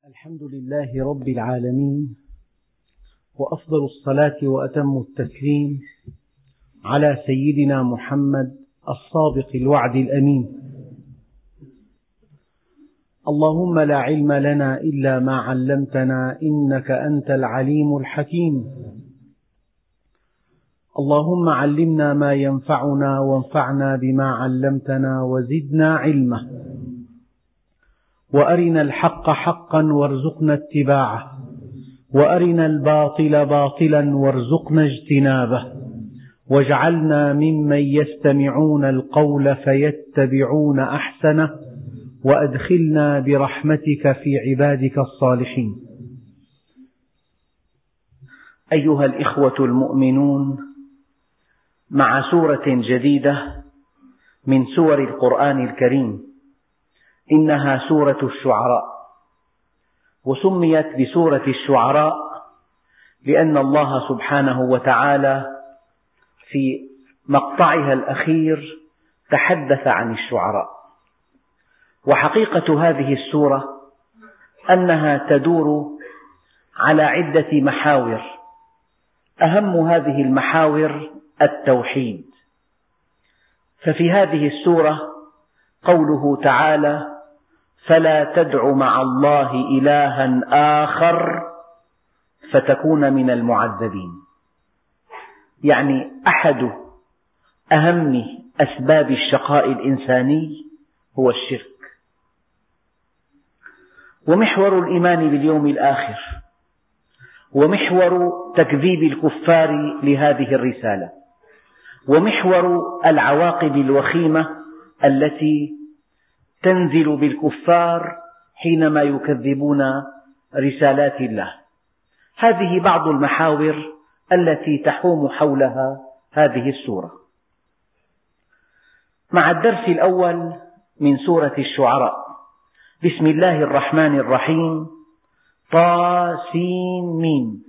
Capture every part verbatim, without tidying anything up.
الحمد لله رب العالمين، وأفضل الصلاة وأتم التسليم على سيدنا محمد الصادق الوعد الأمين. اللهم لا علم لنا إلا ما علمتنا إنك أنت العليم الحكيم. اللهم علمنا ما ينفعنا وانفعنا بما علمتنا وزدنا علما، وأرنا الحق حقا وارزقنا اتباعه، وأرنا الباطل باطلا وارزقنا اجتنابه، واجعلنا ممن يستمعون القول فيتبعون أحسنه، وأدخلنا برحمتك في عبادك الصالحين. أيها الإخوة المؤمنون، مع سورة جديدة من سور القرآن الكريم، إنها سورة الشعراء، وسميت بسورة الشعراء لأن الله سبحانه وتعالى في مقطعها الأخير تحدث عن الشعراء. وحقيقة هذه السورة أنها تدور على عدة محاور، أهم هذه المحاور التوحيد. ففي هذه السورة قوله تعالى: فلا تدع مع الله إلها آخر فتكون من المعذبين، يعني أحد أهم أسباب الشقاء الإنساني هو الشرك. ومحور الإيمان باليوم الآخر، ومحور تكذيب الكفار لهذه الرسالة، ومحور العواقب الوخيمة التي تنزل بالكفار حينما يكذبون رسالات الله. هذه بعض المحاور التي تحوم حولها هذه السورة. مع الدرس الأول من سورة الشعراء، بسم الله الرحمن الرحيم، طاسين.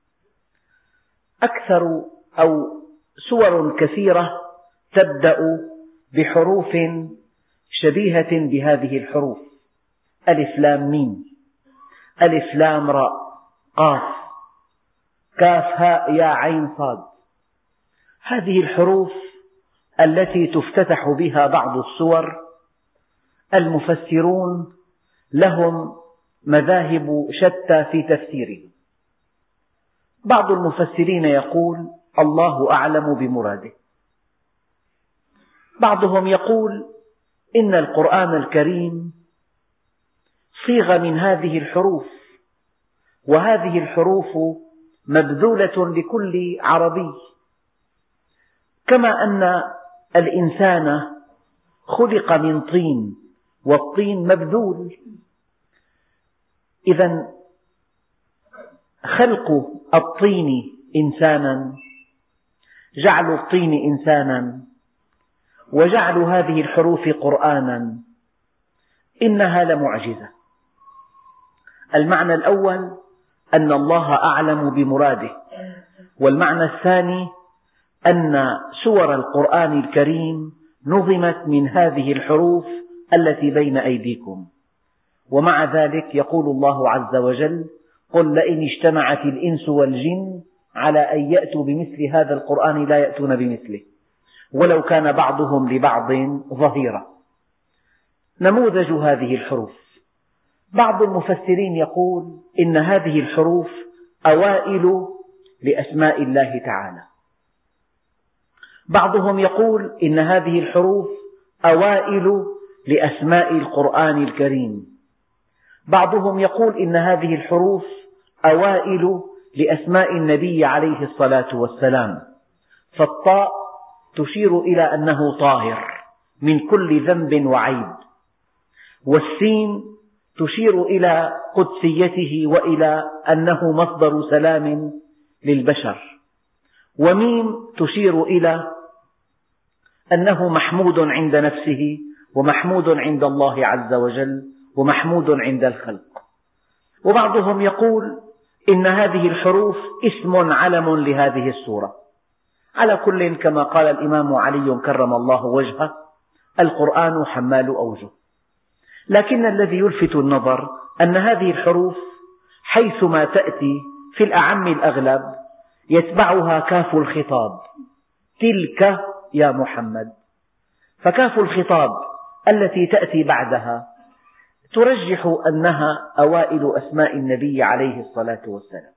أكثر أو سور كثيرة تبدأ بحروف شبيهة بهذه الحروف: ألف لام ميم، ألف لام راء، قاف، كاف هاء يا عين صاد. هذه الحروف التي تفتتح بها بعض السور، المفسرون لهم مذاهب شتى في تفسيره. بعض المفسرين يقول الله أعلم بمراده، بعضهم يقول إن القرآن الكريم صيغ من هذه الحروف، وهذه الحروف مبذولة لكل عربي، كما أن الإنسان خلق من طين، والطين مبذول. إذن خلق الطين إنسانا، جعل الطين إنسانا، وجعل هذه الحروف قرآنا، إنها لمعجزة. المعنى الأول أن الله أعلم بمراده، والمعنى الثاني أن سور القرآن الكريم نظمت من هذه الحروف التي بين أيديكم. ومع ذلك يقول الله عز وجل: قل لئن اجتمعت الإنس والجن على أن يأتوا بمثل هذا القرآن لا يأتون بمثله ولو كان بعضهم لبعض ظهيرا. نموذج هذه الحروف: بعض المفسرين يقول إن هذه الحروف أوائل لأسماء الله تعالى، بعضهم يقول إن هذه الحروف أوائل لأسماء القرآن الكريم، بعضهم يقول إن هذه الحروف أوائل لأسماء النبي عليه الصلاة والسلام. فالطاء تشير إلى أنه طاهر من كل ذنب وعيب، والسين تشير إلى قدسيته وإلى أنه مصدر سلام للبشر، وميم تشير إلى أنه محمود عند نفسه، ومحمود عند الله عز وجل، ومحمود عند الخلق. وبعضهم يقول إن هذه الحروف اسم علم لهذه السورة. على كل، كما قال الإمام علي كرم الله وجهه: القرآن حمال أوجه. لكن الذي يلفت النظر أن هذه الحروف حيثما تأتي في الأعم الأغلب يتبعها كاف الخطاب، تلك يا محمد. فكاف الخطاب التي تأتي بعدها ترجح أنها أوائل أسماء النبي عليه الصلاة والسلام.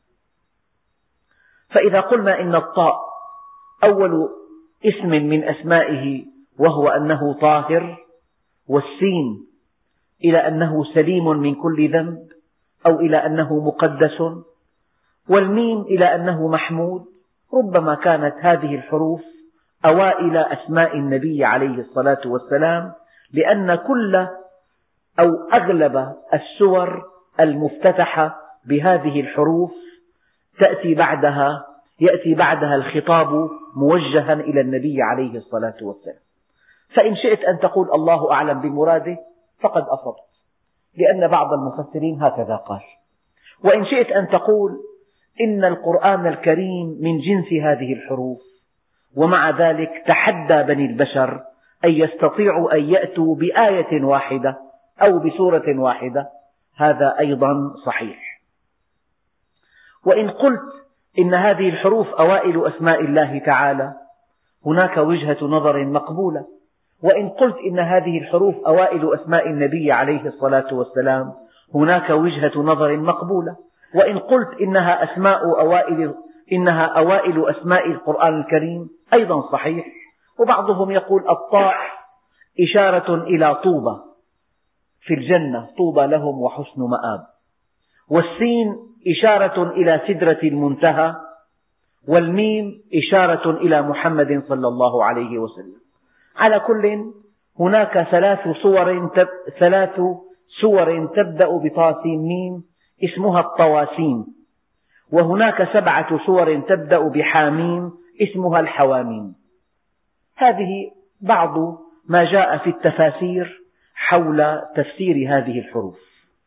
فإذا قلنا إن الطاء أول اسم من أسمائه وهو أنه طاهر، والسين إلى أنه سليم من كل ذنب أو إلى أنه مقدس، والميم إلى أنه محمود، ربما كانت هذه الحروف أوائل أسماء النبي عليه الصلاة والسلام، لأن كل أو أغلب السور المفتتحة بهذه الحروف تأتي بعدها يأتي بعدها الخطاب موجها إلى النبي عليه الصلاة والسلام. فإن شئت أن تقول الله أعلم بمراده فقد أصبت، لأن بعض المفسرين هكذا قال. وإن شئت أن تقول إن القرآن الكريم من جنس هذه الحروف، ومع ذلك تحدى بني البشر أن يستطيعوا أن يأتوا بآية واحدة أو بسورة واحدة، هذا أيضا صحيح. وإن قلت إن هذه الحروف أوائل أسماء الله تعالى، هناك وجهة نظر مقبولة. وإن قلت إن هذه الحروف أوائل أسماء النبي عليه الصلاة والسلام، هناك وجهة نظر مقبولة. وإن قلت إنها أسماء أوائل إنها أوائل أسماء القرآن الكريم، أيضا صحيح. وبعضهم يقول الطاء إشارة إلى طوبى في الجنة، طوبى لهم وحسن مآب، والسين إشارة إلى سدرة المنتهى، والميم إشارة إلى محمد صلى الله عليه وسلم. على كل، هناك ثلاث صور ثلاث سور تبدأ بطاسين ميم اسمها الطواسين، وهناك سبعة سور تبدأ بحاميم اسمها الحواميم. هذه بعض ما جاء في التفاسير حول تفسير هذه الحروف.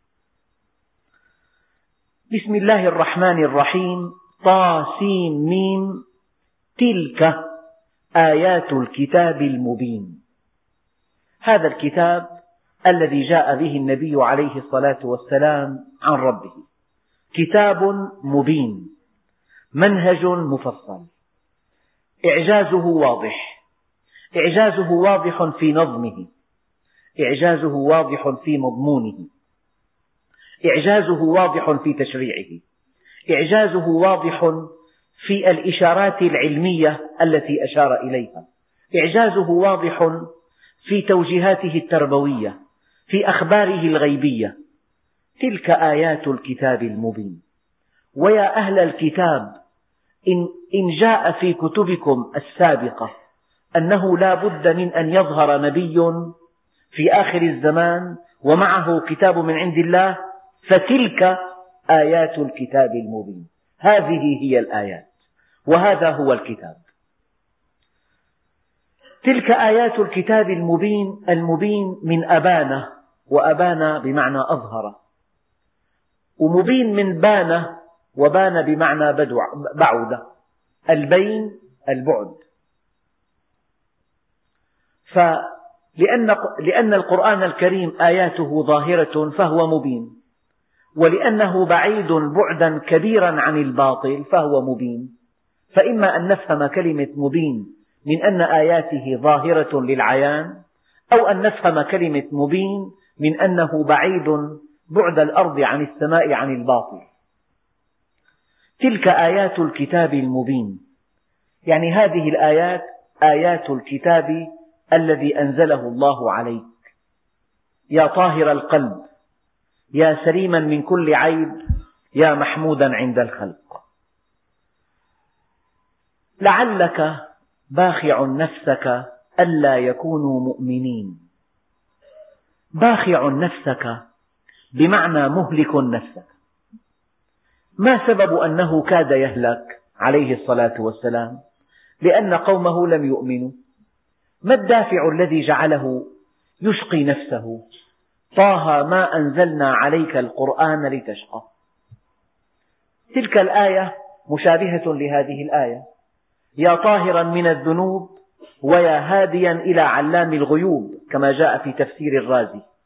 بسم الله الرحمن الرحيم. طاسين ميم، تلك آيات الكتاب المبين. هذا الكتاب الذي جاء به النبي عليه الصلاة والسلام عن ربه كتاب مبين، منهج مفصل، إعجازه واضح، إعجازه واضح في نظمه، إعجازه واضح في مضمونه، إعجازه واضح في تشريعه، إعجازه واضح في الإشارات العلمية التي أشار إليها، إعجازه واضح في توجيهاته التربوية، في أخباره الغيبية. تلك آيات الكتاب المبين. ويا أهل الكتاب، إن جاء في كتبكم السابقة أنه لا بد من أن يظهر نبي في آخر الزمان ومعه كتاب من عند الله، فتلك آيات الكتاب المبين. هذه هي الآيات، وهذا هو الكتاب. تلك آيات الكتاب المبين. المبين من أبان، وأبان بمعنى أظهر، ومبين من بان، وبان بمعنى بعد. البين البعد. فلأن لأن القرآن الكريم آياته ظاهرة فهو مبين، ولأنه بعيد بعدا كبيرا عن الباطل فهو مبين. فإما أن نفهم كلمة مبين من أن آياته ظاهرة للعيان، أو أن نفهم كلمة مبين من أنه بعيد بعد الأرض عن السماء عن الباطل. تلك آيات الكتاب المبين، يعني هذه الآيات آيات الكتاب الذي أنزله الله عليك، يا طاهر القلب، يا سليما من كل عيب، يا محمودا عند الخلق. لعلك باخع نفسك ألا يكونوا مؤمنين. باخع نفسك بمعنى مهلك نفسك. ما سبب أنه كاد يهلك عليه الصلاة والسلام؟ لأن قومه لم يؤمنوا. ما الدافع الذي جعله يشقي نفسه؟ طه ما أنزلنا عليك القرآن لتشقى. تلك الآية مشابهة لهذه الآية، يا طاهرا من الذنوب ويا هاديا إلى علام الغيوب، كما جاء في تفسير الرازي.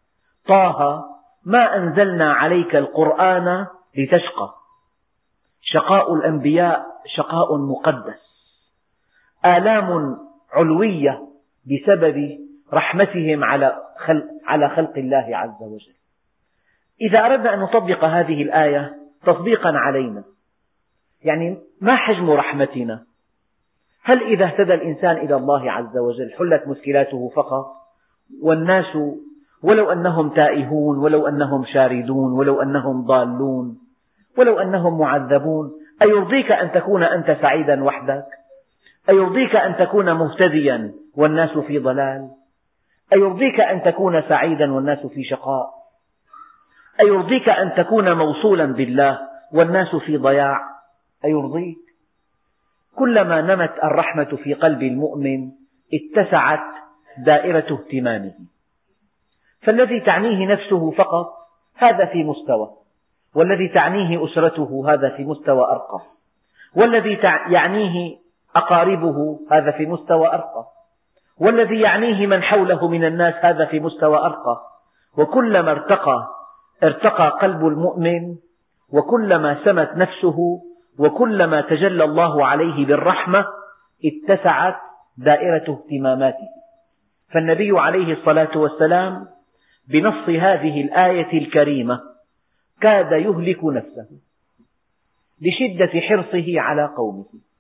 طه ما أنزلنا عليك القرآن لتشقى. شقاء الأنبياء شقاء مقدس، آلام علوية بسبب رحمتهم على خلق, على خلق الله عز وجل. إذا أردنا أن نطبق هذه الآية تطبيقا علينا، يعني ما حجم رحمتنا؟ هل إذا اهتدى الإنسان إلى الله عز وجل حلت مشكلاته فقط، والناس ولو أنهم تائهون، ولو أنهم شاردون، ولو أنهم ضالون، ولو أنهم معذبون، أيرضيك أن تكون أنت سعيدا وحدك؟ أيرضيك أن تكون مهتديا والناس في ضلال؟ أيرضيك أن تكون سعيدا والناس في شقاء؟ أيرضيك أن تكون موصولا بالله والناس في ضياع؟ أيرضيك؟ كلما نمت الرحمة في قلب المؤمن اتسعت دائرة اهتمامه، فالذي تعنيه نفسه فقط هذا في مستوى، والذي تعنيه أسرته هذا في مستوى أرقى، والذي يعنيه أقاربه هذا في مستوى أرقى، والذي يعنيه من حوله من الناس هذا في مستوى أرقى. وكلما ارتقى ارتقى قلب المؤمن، وكلما سمت نفسه، وكلما تجلى الله عليه بالرحمة اتسعت دائرة اهتماماته. فالنبي عليه الصلاة والسلام بنص هذه الآية الكريمة كاد يهلك نفسه لشدة حرصه على قومه.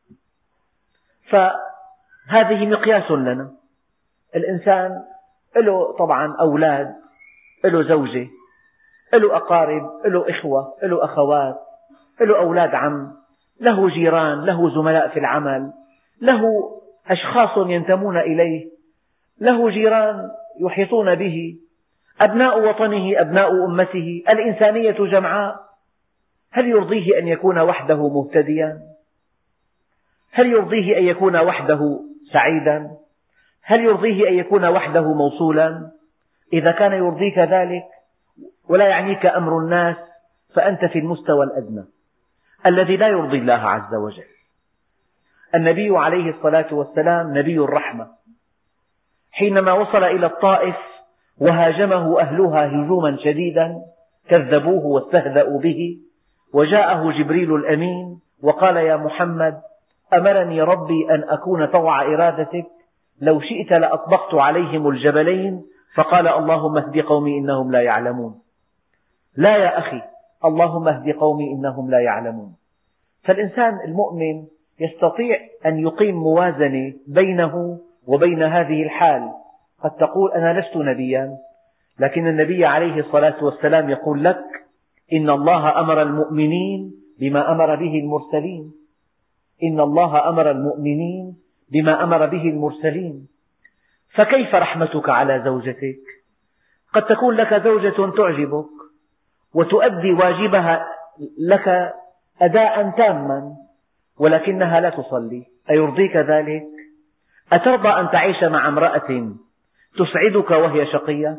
فهذه مقياس لنا. الإنسان له طبعا أولاد، له زوجة، له أقارب، له إخوة، له أخوات، له أولاد عم، له جيران، له زملاء في العمل، له أشخاص ينتمون إليه، له جيران يحيطون به، أبناء وطنه، أبناء أمته، الإنسانية جمعاء. هل يرضيه أن يكون وحده مهتديا؟ هل يرضيه أن يكون وحده سعيدا؟ هل يرضيه أن يكون وحده موصولا؟ إذا كان يرضيك ذلك ولا يعنيك أمر الناس فأنت في المستوى الأدنى الذي لا يرضي الله عز وجل. النبي عليه الصلاة والسلام نبي الرحمة، حينما وصل إلى الطائف وهاجمه أهلها هجوما شديدا كذبوه واستهزأوا به، وجاءه جبريل الأمين وقال: يا محمد، أمرني ربي أن أكون طوع إرادتك، لو شئت لأطبقت عليهم الجبلين. فقال: اللهم اهد قومي إنهم لا يعلمون. لا يا أخي، اللهم اهد قومي إنهم لا يعلمون. فالإنسان المؤمن يستطيع أن يقيم موازنة بينه وبين هذه الحال. قد تقول: أنا لست نبيا، لكن النبي عليه الصلاة والسلام يقول لك: إن الله أمر المؤمنين بما أمر به المرسلين. إن الله أمر المؤمنين بما أمر به المرسلين. فكيف رحمتك على زوجتك؟ قد تكون لك زوجة تعجبك وتؤدي واجبها لك أداء تاما، ولكنها لا تصلي. أيرضيك ذلك؟ أترضى أن تعيش مع امرأة تسعدك وهي شقية؟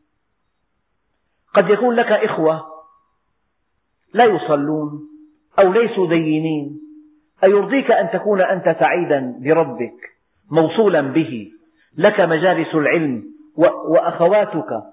قد يكون لك إخوة لا يصلون أو ليسوا دينين، أيرضيك أن تكون أنت سعيدا بربك موصولا به، لك مجالس العلم وأخواتك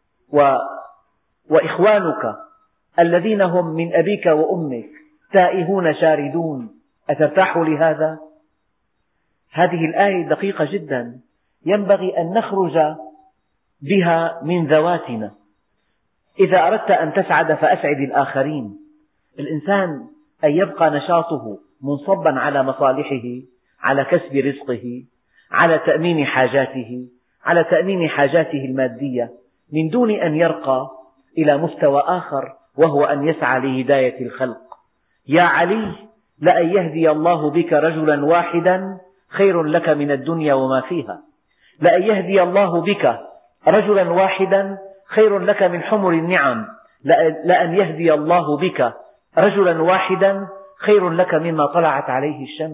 وإخوانك الذين هم من أبيك وأمك تائهون شاردون؟ أترتاح لهذا؟ هذه الآية دقيقة جدا، ينبغي أن نخرج بها من ذواتنا. إذا أردت أن تسعد فأسعد الآخرين. الإنسان أن يبقى نشاطه منصبا على مصالحه، على كسب رزقه، على تأمين حاجاته، على تأمين حاجاته المادية، من دون أن يرقى إلى مستوى آخر وهو أن يسعى لهداية الخلق. يا علي، لأن يهدي الله بك رجلا واحدا خير لك من الدنيا وما فيها. لأن يهدي الله بك رجلا واحدا خير لك من حمر النعم. لأن يهدي الله بك رجلا واحدا خير لك مما طلعت عليه الشمس.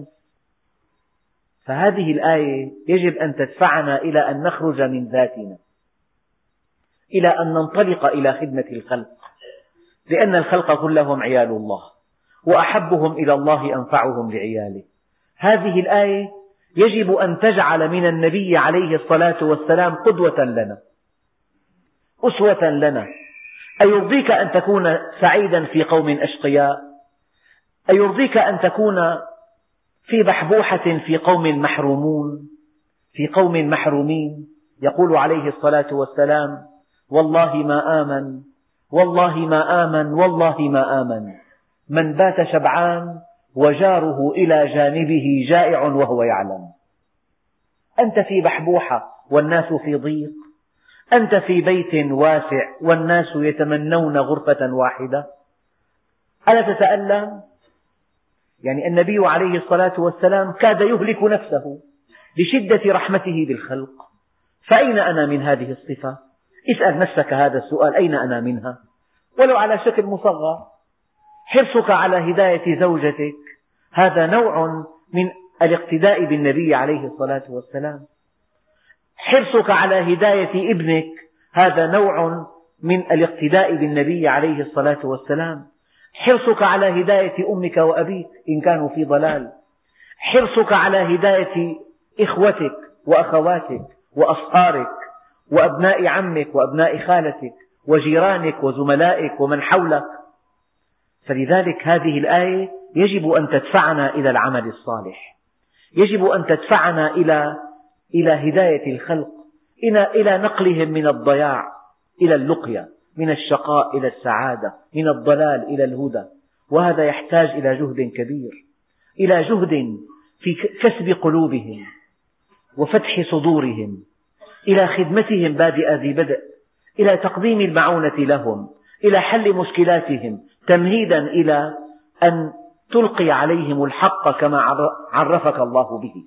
فهذه الآية يجب أن تدفعنا إلى أن نخرج من ذاتنا، إلى أن ننطلق إلى خدمة الخلق، لأن الخلق كلهم عيال الله، وأحبهم إلى الله أنفعهم لعياله. هذه الآية يجب أن تجعل من النبي عليه الصلاة والسلام قدوة لنا، أسوة لنا. أيرضيك أن تكون سعيدا في قوم أشقياء؟ أيرضيك أن تكون في بحبوحة في قوم محرومون، في قوم محرومين؟ يقول عليه الصلاة والسلام: والله ما آمن والله ما آمن والله ما آمن من بات شبعان وجاره إلى جانبه جائع وهو يعلم. أنت في بحبوحة والناس في ضيق، أنت في بيت واسع والناس يتمنون غرفة واحدة، ألا تتألم؟ يعني النبي عليه الصلاة والسلام كاد يهلك نفسه لشدة رحمته بالخلق، فأين أنا من هذه الصفة؟ اسأل نفسك هذا السؤال: أين أنا منها؟ ولو على شكل مصغر. حرصك على هداية زوجتك هذا نوع من الاقتداء بالنبي عليه الصلاة والسلام. حرصك على هداية ابنك هذا نوع من الاقتداء بالنبي عليه الصلاة والسلام. حرصك على هداية أمك وأبيك إن كانوا في ضلال. حرصك على هداية إخوتك وأخواتك وأصهارك وأبناء عمك وأبناء خالتك وجيرانك وزملائك ومن حولك. فلذلك هذه الآية يجب أن تدفعنا إلى العمل الصالح، يجب أن تدفعنا إلى إلى هداية الخلق، إلى نقلهم من الضياع إلى اللقيا، من الشقاء إلى السعادة، من الضلال إلى الهدى. وهذا يحتاج إلى جهد كبير، إلى جهد في كسب قلوبهم وفتح صدورهم، إلى خدمتهم بادئ ذي بدء، إلى تقديم المعونة لهم، إلى حل مشكلاتهم، تمهيدا إلى أن تلقي عليهم الحق كما عرفك الله به.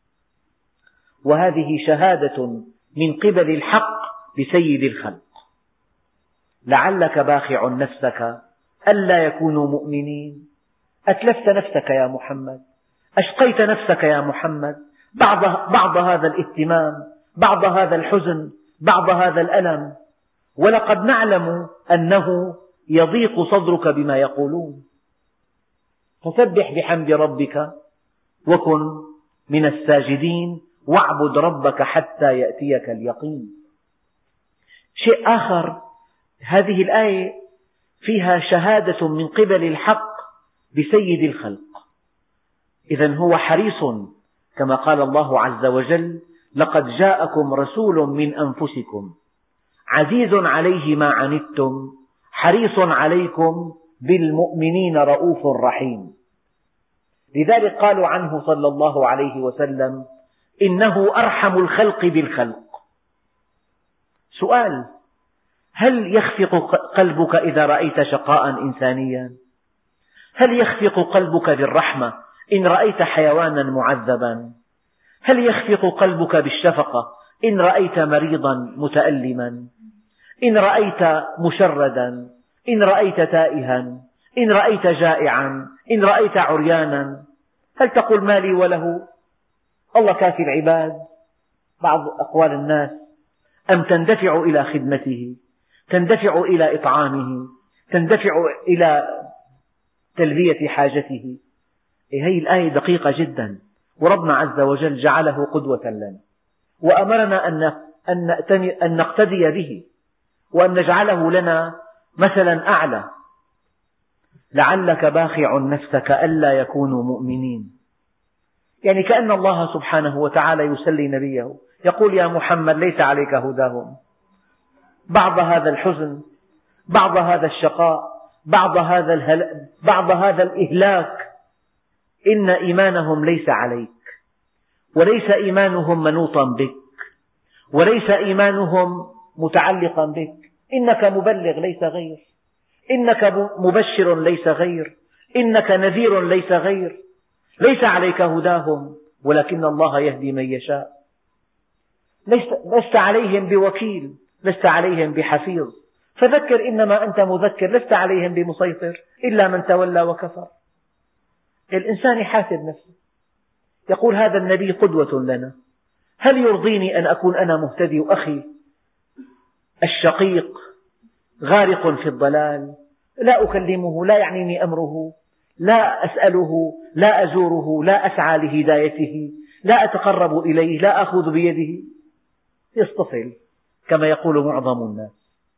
وهذه شهادة من قبل الحق بسيد الخلق. لعلك باخع نفسك ألا يكونوا مؤمنين. أتلفت نفسك يا محمد، أشقيت نفسك يا محمد، بعض, بعض هذا الاهتمام، بعض هذا الحزن، بعض هذا الألم، ولقد نعلم أنه يضيق صدرك بما يقولون. فسبح بحمد ربك وكن من الساجدين واعبد ربك حتى يأتيك اليقين. شيء آخر، هذه الآية فيها شهادة من قبل الحق بسيد الخلق. إذن هو حريص كما قال الله عز وجل: لقد جاءكم رسول من أنفسكم عزيز عليه ما عنتم حريص عليكم بالمؤمنين رؤوف رحيم. لذلك قالوا عنه صلى الله عليه وسلم: إنه أرحم الخلق بالخلق. سؤال: هل يخفق قلبك إذا رأيت شقاء إنسانيا؟ هل يخفق قلبك بالرحمة إن رأيت حيوانا معذبا؟ هل يخفق قلبك بالشفقة إن رأيت مريضا متألما؟ إن رأيت مشردا، إن رأيت تائها، إن رأيت جائعا، إن رأيت عريانا، هل تقول ما لي وله؟ الله كافي العباد. بعض أقوال الناس: أم تندفع إلى خدمته، تندفع إلى إطعامه، تندفع إلى تلبية حاجته. هذه الآية دقيقة جدا، وربنا عز وجل جعله قدوة لنا، وأمرنا أن نقتدي به وأن نجعله لنا مثلا أعلى. لعلك باخع نفسك ألا يكونوا مؤمنين. يعني كأن الله سبحانه وتعالى يسلي نبيه، يقول: يا محمد ليس عليك هداهم. بعض هذا الحزن، بعض هذا الشقاء، بعض هذا الهل... بعض هذا الإهلاك، إن إيمانهم ليس عليك، وليس إيمانهم منوطا بك، وليس إيمانهم متعلقا بك. إنك مبلغ ليس غير، إنك مبشر ليس غير، إنك نذير ليس غير. ليس عليك هداهم ولكن الله يهدي من يشاء. لست عليهم بوكيل، لست عليهم بحفيظ، فذكر إنما أنت مذكر، لست عليهم بمسيطر إلا من تولى وكفر. الإنسان يحاسب نفسه، يقول: هذا النبي قدوة لنا، هل يرضيني أن أكون أنا مهتدي وأخي الشقيق غارق في الضلال، لا أكلمه، لا يعنيني أمره، لا أسأله، لا أزوره، لا أسعى لهدايته، لا أتقرب إليه، لا أخذ بيده، يصطفل كما يقول معظم الناس.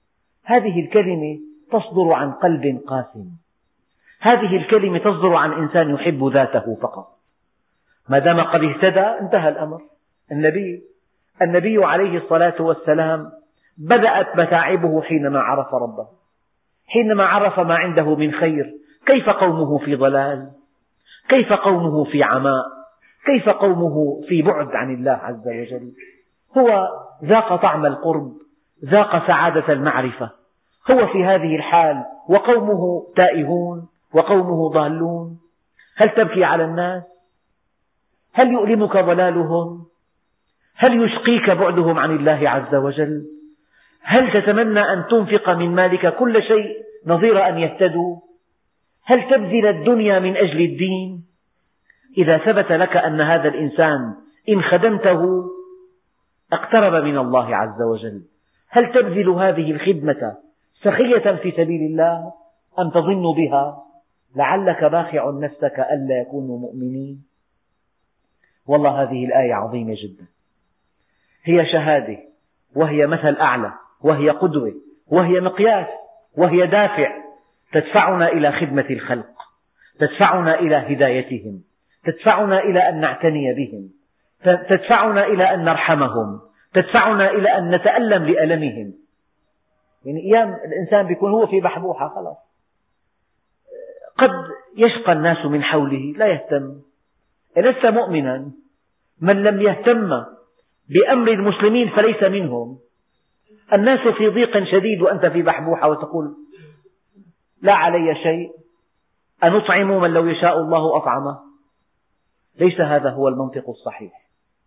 هذه الكلمة تصدر عن قلب قاسٍ، هذه الكلمة تصدر عن إنسان يحب ذاته فقط. ما دام قد اهتدى انتهى الأمر. النبي النبي عليه الصلاة والسلام بدأت متاعبه حينما عرف ربه، حينما عرف ما عنده من خير. كيف قومه في ضلال، كيف قومه في عماء، كيف قومه في بعد عن الله عز وجل. هو ذاق طعم القرب، ذاق سعادة المعرفة، هو في هذه الحال وقومه تائهون وقومه ضالون. هل تبكي على الناس؟ هل يؤلمك ضلالهم؟ هل يشقيك بعدهم عن الله عز وجل؟ هل تتمنى أن تنفق من مالك كل شيء نظير أن يهتدوا؟ هل تبذل الدنيا من أجل الدين؟ إذا ثبت لك أن هذا الإنسان إن خدمته اقترب من الله عز وجل، هل تبذل هذه الخدمة سخية في سبيل الله أم تظن بها لعلك باخع نفسك ألا يكونوا مؤمنين؟ والله هذه الآية عظيمة جدا، هي شهادة وهي مثل أعلى وهي قدوة وهي مقياس وهي دافع تدفعنا إلى خدمة الخلق، تدفعنا إلى هدايتهم، تدفعنا إلى أن نعتني بهم، تدفعنا إلى أن نرحمهم، تدفعنا إلى أن نتألم لألمهم. يعني أيام الإنسان بيكون هو في بحبوحة خلاص، قد يشقى الناس من حوله لا يهتم، لست مؤمنا. من لم يهتم بأمر المسلمين فليس منهم. الناس في ضيق شديد وأنت في بحبوحة وتقول لا علي شيء، أنطعم من لو يشاء الله أطعمه؟ ليس هذا هو المنطق الصحيح.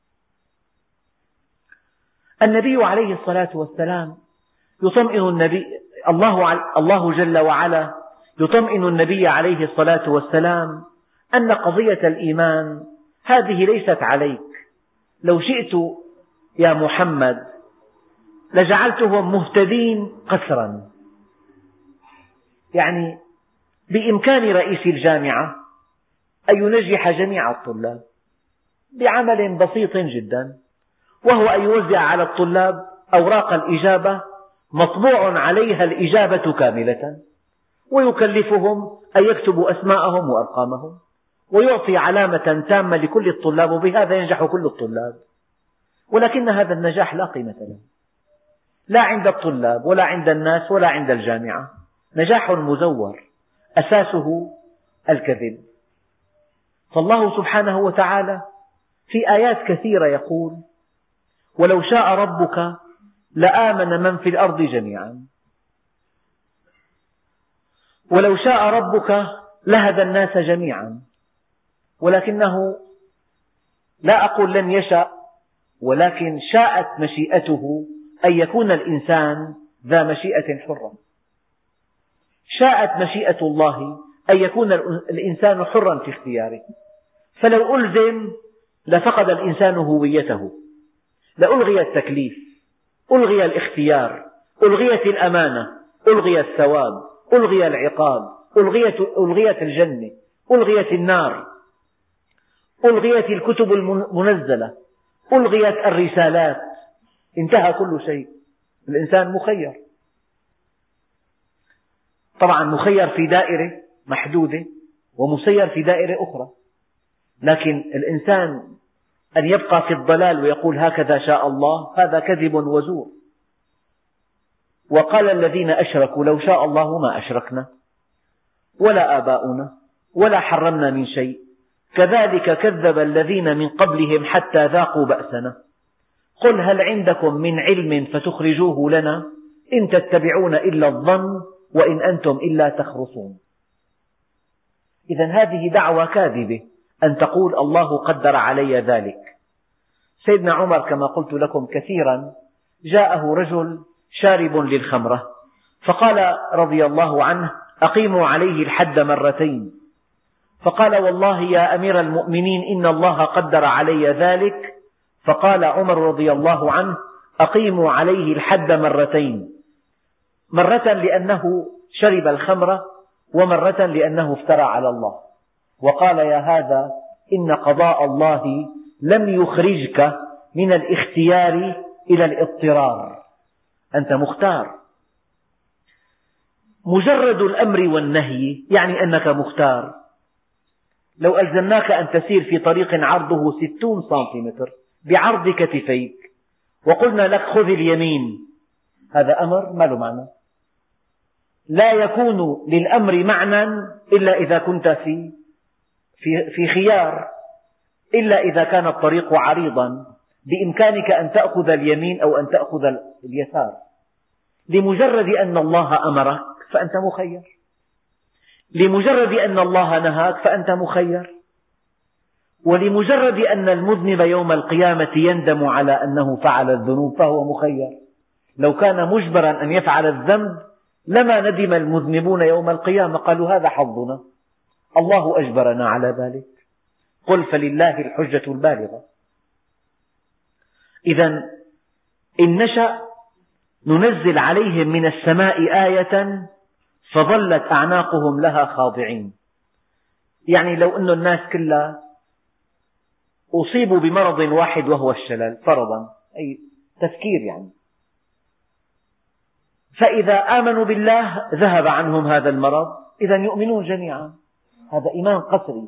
النبي عليه الصلاة والسلام يطمئن النبي الله الله جل وعلا يطمئن النبي عليه الصلاة والسلام أن قضية الإيمان هذه ليست عليك. لو شئت يا محمد لجعلتهم مهتدين قسرا، يعني بإمكان رئيس الجامعة أن ينجح جميع الطلاب بعمل بسيط جدا، وهو أن يوزع على الطلاب أوراق الإجابة مطبوع عليها الإجابة كاملة، ويكلفهم أن يكتبوا أسماءهم وأرقامهم، ويعطي علامة تامة لكل الطلاب، وبهذا ينجح كل الطلاب. ولكن هذا النجاح لا قيمة له، لا عند الطلاب ولا عند الناس ولا عند الجامعة. نجاح مزور أساسه الكذب. فالله سبحانه وتعالى في آيات كثيرة يقول: ولو شاء ربك لآمن من في الأرض جميعا، ولو شاء ربك لهدى الناس جميعا. ولكنه لا أقول لم يشأ، ولكن شاءت مشيئته أن يكون الإنسان ذا مشيئة حرة. شاءت مشيئة الله أن يكون الإنسان حرا في اختياره، فلو ألزم لفقد الإنسان هويته، لألغي التكليف، ألغي الاختيار، ألغيت الأمانة، ألغي الثواب، ألغي العقاب، ألغيت, ألغيت الجنة، ألغيت النار، ألغيت الكتب المنزلة، ألغيت الرسالات، انتهى كل شيء. الإنسان مخير، طبعا مخير في دائرة محدودة ومسير في دائرة أخرى، لكن الإنسان أن يبقى في الضلال ويقول هكذا شاء الله هذا كذب وزور. وقال الذين أشركوا لو شاء الله ما أشركنا ولا آباؤنا ولا حرمنا من شيء كذلك كذب الذين من قبلهم حتى ذاقوا بأسنا قل هل عندكم من علم فتخرجوه لنا إن تتبعون إلا الظن وإن أنتم إلا تخرصون. إذن هذه دعوة كاذبة أن تقول الله قدر علي ذلك. سيدنا عمر كما قلت لكم كثيرا جاءه رجل شارب للخمرة فقال رضي الله عنه أقيموا عليه الحد مرتين، فقال والله يا أمير المؤمنين إن الله قدر علي ذلك، فقال عمر رضي الله عنه أقيموا عليه الحد مرتين، مرة لأنه شرب الخمر ومرة لأنه افترى على الله، وقال يا هذا إن قضاء الله لم يخرجك من الاختيار إلى الاضطرار، أنت مختار، مجرد الأمر والنهي يعني أنك مختار. لو ألزمناك أن تسير في طريق عرضه ستون سنتيمتر بعرض كتفيك وقلنا لك خذ اليمين، هذا أمر ما له معنى. لا يكون للأمر معنى إلا إذا كنت في في في خيار، إلا إذا كان الطريق عريضا بإمكانك أن تأخذ اليمين أو أن تأخذ اليسار. لمجرد أن الله أمرك فأنت مخير، لمجرد أن الله نهاك فأنت مخير، ولمجرد أن المذنب يوم القيامة يندم على أنه فعل الذنوب فهو مخير. لو كان مجبرا أن يفعل الذنب لما ندم المذنبون يوم القيامة، قالوا هذا حظنا، الله أجبرنا على ذلك. قل فلله الحجة البالغة. إذا إن نشأ ننزل عليهم من السماء آية فظلت أعناقهم لها خاضعين. يعني لو أن الناس كلها أصيبوا بمرض واحد وهو الشلل فرضا، أي تفكير يعني، فإذا آمنوا بالله ذهب عنهم هذا المرض، إذا يؤمنون جميعا. هذا إيمان قسري.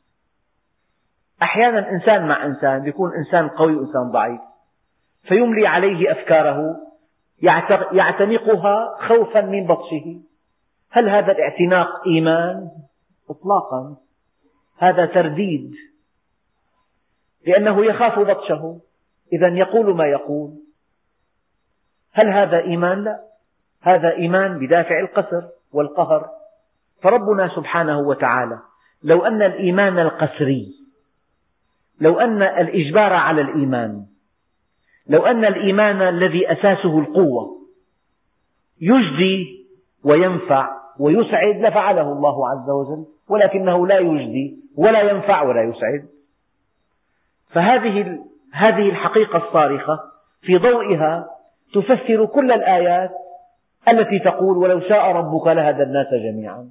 أحيانا إنسان مع إنسان يكون إنسان قوي وإنسان ضعيف، فيملي عليه أفكاره يعتنقها خوفا من بطشه. هل هذا الاعتناق إيمان؟ إطلاقا، هذا ترديد، لأنه يخاف بطشه، إذا يقول ما يقول. هل هذا إيمان؟ لا، هذا إيمان بدافع القسر والقهر. فربنا سبحانه وتعالى لو أن الإيمان القسري، لو أن الإجبار على الإيمان، لو أن الإيمان الذي أساسه القوة يجدي وينفع ويسعد لفعله الله عز وجل، ولكنه لا يجدي ولا ينفع ولا يسعد. فهذه هذه الحقيقة الصارخة في ضوئها تفسر كل الآيات التي تقول ولو شاء ربك لهدى الناس جميعا.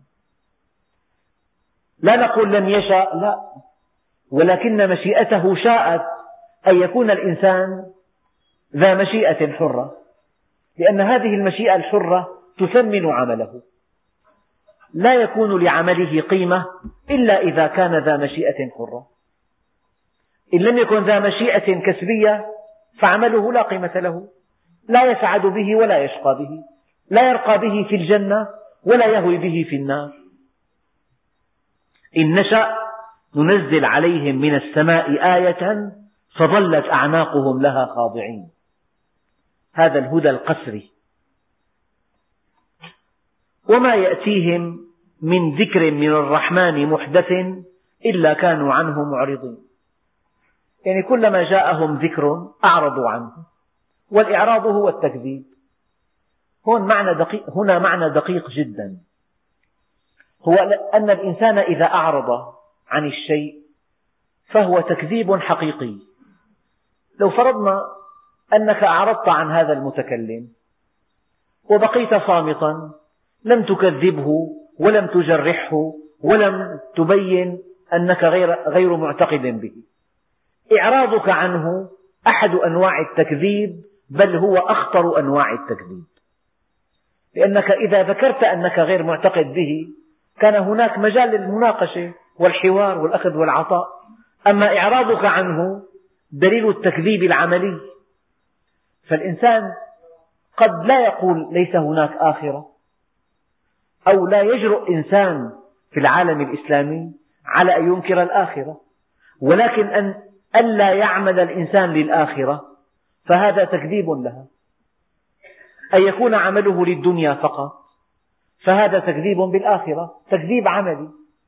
لا نقول لم يشاء، لا، ولكن مشيئته شاءت أن يكون الإنسان ذا مشيئة حرة، لأن هذه المشيئة الحرة تثمن عمله. لا يكون لعمله قيمة إلا إذا كان ذا مشيئة حرة. إن لم يكن ذا مشيئة كسبية فعمله لا قيمة له، لا يسعد به ولا يشقى به، لا يرقى به في الجنة ولا يهوي به في النار. إن نشأ ننزل عليهم من السماء آية فظلت أعناقهم لها خاضعين. هذا الهدى القسري. وما يأتيهم من ذكر من الرحمن محدث إلا كانوا عنه معرضين. يعني كلما جاءهم ذكر أعرضوا عنه، والإعراض هو التكذيب. هون معنى دقيق، هنا معنى دقيق جدا، هو أن الإنسان إذا أعرض عن الشيء فهو تكذيب حقيقي. لو فرضنا أنك أعرضت عن هذا المتكلم وبقيت صامتا، لم تكذبه ولم تجرحه ولم تبين أنك غير, غير معتقد به، إعراضك عنه أحد أنواع التكذيب، بل هو أخطر أنواع التكذيب. لأنك إذا ذكرت أنك غير معتقد به كان هناك مجال للمناقشة والحوار والأخذ والعطاء. أما إعراضك عنه دليل التكذيب العملي. فالإنسان قد لا يقول ليس هناك آخرة، أو لا يجرؤ إنسان في العالم الإسلامي على أن ينكر الآخرة، ولكن أن ألا يعمل الإنسان للآخرة فهذا تكذيب لها. أن يكون عمله للدنيا فقط فهذا تكذيب بالآخرة، تكذيب عملي.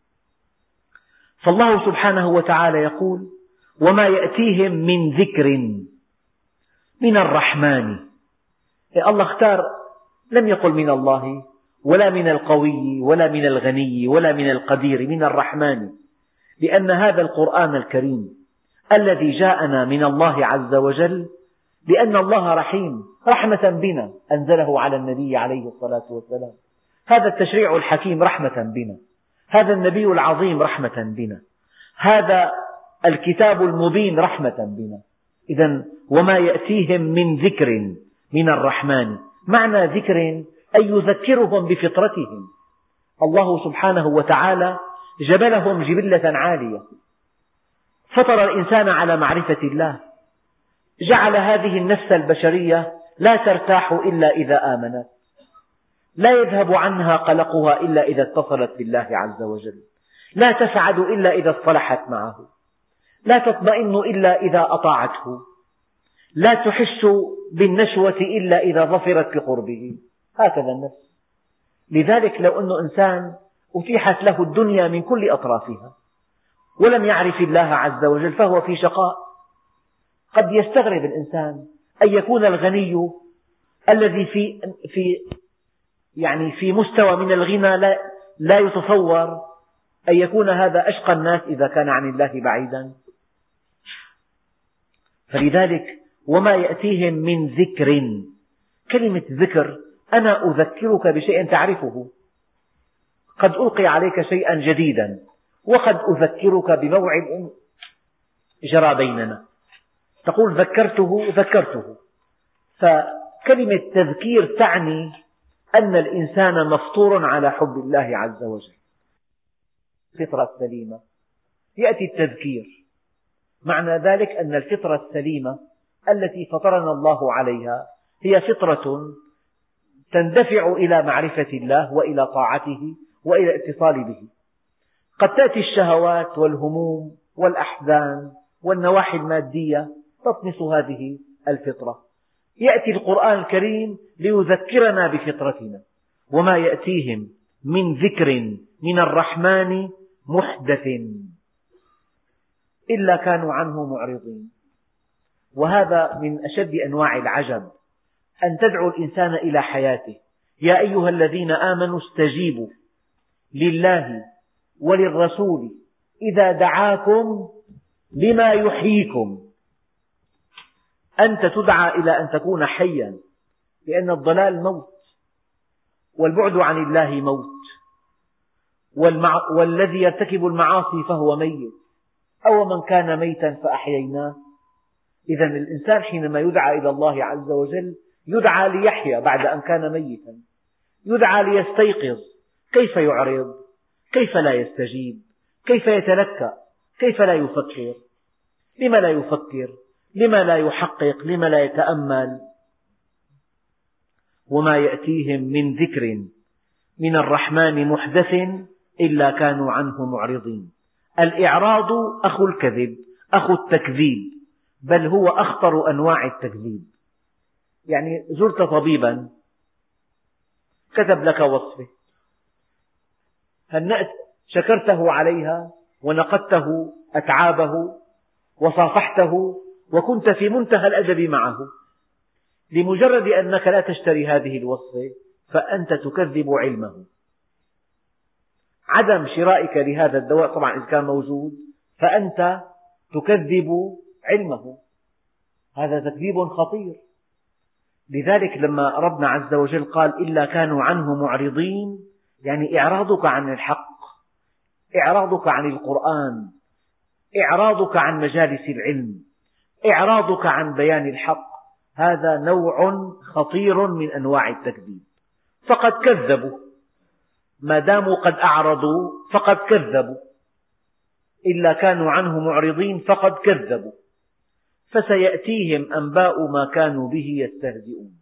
فالله سبحانه وتعالى يقول: وما يأتيهم من ذكر من الرحمن. الله اختار، لم يقل من الله ولا من القوي ولا من الغني ولا من القدير، من الرحمن، لأن هذا القرآن الكريم الذي جاءنا من الله عز وجل، لأن الله رحيم رحمة بنا أنزله على النبي عليه الصلاة والسلام. هذا التشريع الحكيم رحمة بنا، هذا النبي العظيم رحمة بنا، هذا الكتاب المبين رحمة بنا. إذن وما يأتيهم من ذكر من الرحمن، معنى ذكر أي يذكرهم بفطرتهم. الله سبحانه وتعالى جبلهم جبلة عالية، فطر الإنسان على معرفة الله، جعل هذه النفس البشرية لا ترتاح إلا إذا آمنت، لا يذهب عنها قلقها إلا إذا اتصلت بالله عز وجل، لا تسعد إلا إذا اصطلحت معه، لا تطمئن إلا إذا أطاعته، لا تحس بالنشوة إلا إذا ظفرت بقربه. هكذا النفس. لذلك لو أن إنسان أتيحت له الدنيا من كل أطرافها ولم يعرف الله عز وجل فهو في شقاء. قد يستغرب الإنسان أن يكون الغني الذي في في يعني في مستوى من الغنى لا لا يتصور أن يكون هذا أشقى الناس إذا كان عن الله بعيدا. فلذلك وما يأتيهم من ذكر، كلمة ذكر أنا أذكرك بشيء تعرفه، قد ألقي عليك شيئا جديدا، وقد أذكرك بموعد جرى بيننا، تقول ذكرته ذكرته. فكلمة تذكير تعني أن الإنسان مفطور على حب الله عز وجل، الفطرة السليمة. يأتي التذكير، معنى ذلك أن الفطرة السليمة التي فطرنا الله عليها هي فطرة تندفع إلى معرفة الله وإلى طاعته وإلى الاتصال به. قد تأتي الشهوات والهموم والأحزان والنواحي المادية تطمس هذه الفطرة. يأتي القرآن الكريم ليذكرنا بفطرتنا. وما يأتيهم من ذكر من الرحمن محدث إلا كانوا عنه معرضين. وهذا من أشد أنواع العجب، أن تدعو الإنسان إلى حياته. يا أيها الذين آمنوا استجيبوا لله وللرسول إذا دعاكم لما يحييكم. أنت تدعى إلى أن تكون حيا، لأن الضلال موت، والبعد عن الله موت، والمع... والذي يرتكب المعاصي فهو ميت. أو من كان ميتا فأحييناه. إذا الإنسان حينما يدعى إلى الله عز وجل يدعى ليحيا بعد أن كان ميتا، يدعى ليستيقظ. كيف يعرض؟ كيف لا يستجيب؟ كيف يتلكأ؟ كيف لا يفكر؟ لما لا يفكر؟ لما لا يحقق؟ لما لا يتأمل؟ وما يأتيهم من ذكر من الرحمن محدث إلا كانوا عنه معرضين. الإعراض أخو الكذب، أخو التكذيب، بل هو أخطر أنواع التكذيب. يعني زرت طبيبا كتب لك وصفة، هنأت شكرته عليها ونقدته أتعابه وصافحته وكنت في منتهى الأدب معه، لمجرد أنك لا تشتري هذه الوصفة فأنت تكذب علمه. عدم شرائك لهذا الدواء طبعا إذا كان موجود فأنت تكذب علمه. هذا تكذيب خطير. لذلك لما ربنا عز وجل قال إلا كانوا عنه معرضين، يعني إعراضك عن الحق، إعراضك عن القرآن، إعراضك عن مجالس العلم، إعراضك عن بيان الحق، هذا نوع خطير من أنواع التكذيب. فقد كذبوا، ما داموا قد أعرضوا فقد كذبوا. إلا كانوا عنه معرضين فقد كذبوا. فسيأتيهم أنباء ما كانوا به يستهزئون.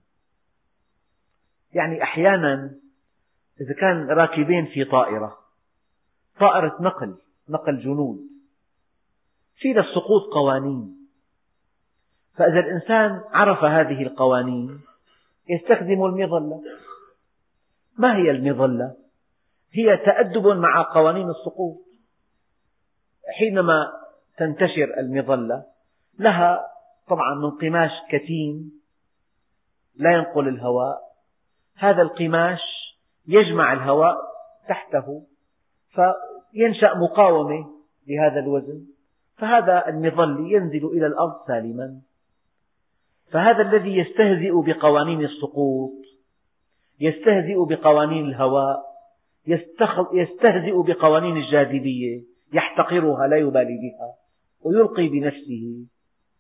يعني أحيانا إذا كان راكبين في طائرة، طائرة نقل نقل جنود، في للسقوط قوانين، فإذا الإنسان عرف هذه القوانين يستخدم المظلة. ما هي المظلة؟ هي تأدب مع قوانين السقوط. حينما تنتشر المظلة لها طبعا من قماش كتيم لا ينقل الهواء، هذا القماش يجمع الهواء تحته فينشأ مقاومة لهذا الوزن، فهذا المظلي ينزل إلى الأرض سالما. فهذا الذي يستهزئ بقوانين السقوط، يستهزئ بقوانين الهواء، يستهزئ بقوانين الجاذبية، يحتقرها لا يبالي بها ويلقي بنفسه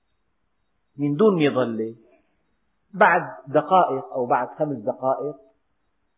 من دون مظلة. بعد دقائق أو بعد خمس دقائق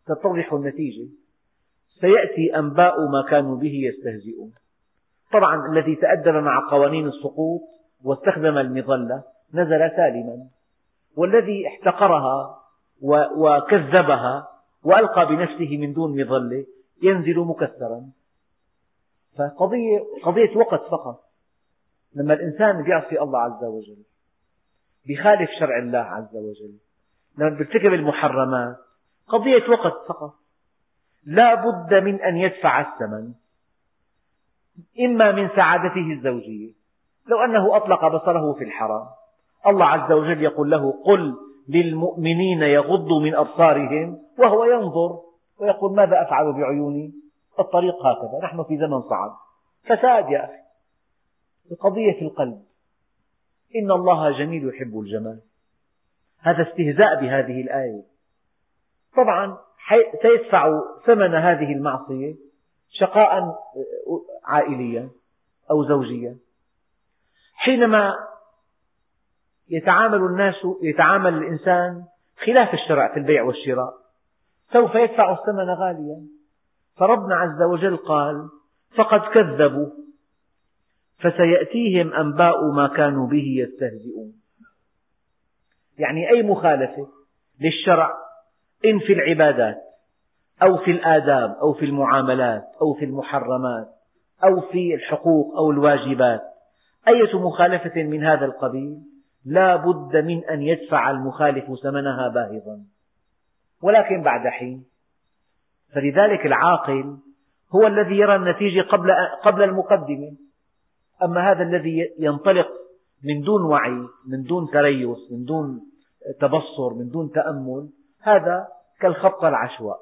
تتضح النتيجة. سيأتي أنباء ما كانوا به يستهزئون. طبعا الذي تأدب مع قوانين السقوط واستخدم المظلة نزل سالما، والذي احتقرها وكذبها وألقى بنفسه من دون مظلة ينزل مكسرا. فقضية قضية وقت فقط. لما الإنسان بيعصي الله عز وجل، بيخالف شرع الله عز وجل، لما بيرتكب المحرمات، قضية وقت فقط. لا بد من أن يدفع الثمن، إما من سعادته الزوجية، لو أنه أطلق بصره في الحرام، الله عز وجل يقول له: قل للمؤمنين يغضوا من أبصارهم، وهو ينظر ويقول: ماذا أفعل بعيوني؟ الطريق هكذا، نحن في زمن صعب. فساد يا أخي. القضية في القلب. إن الله جميل يحب الجمال. هذا استهزاء بهذه الآية. طبعا سيدفع ثمن هذه المعصية شقاء عائليا أو زوجيا. حينما يتعامل الناس يتعامل الإنسان خلاف الشرع في البيع والشراء سوف يدفع الثمن غاليا. فربنا عز وجل قال: فقد كذبوا فسيأتيهم أنباء ما كانوا به يستهزئون. يعني أي مخالفة للشرع، إن في العبادات أو في الآداب أو في المعاملات أو في المحرمات أو في الحقوق أو الواجبات، أية مخالفة من هذا القبيل لا بد من أن يدفع المخالف ثمنها باهظا، ولكن بعد حين. فلذلك العاقل هو الذي يرى النتيجة قبل قبل المقدمة. أما هذا الذي ينطلق من دون وعي، من دون تريث، من دون تبصر، من دون تأمل، هذا كالخبط العشواء.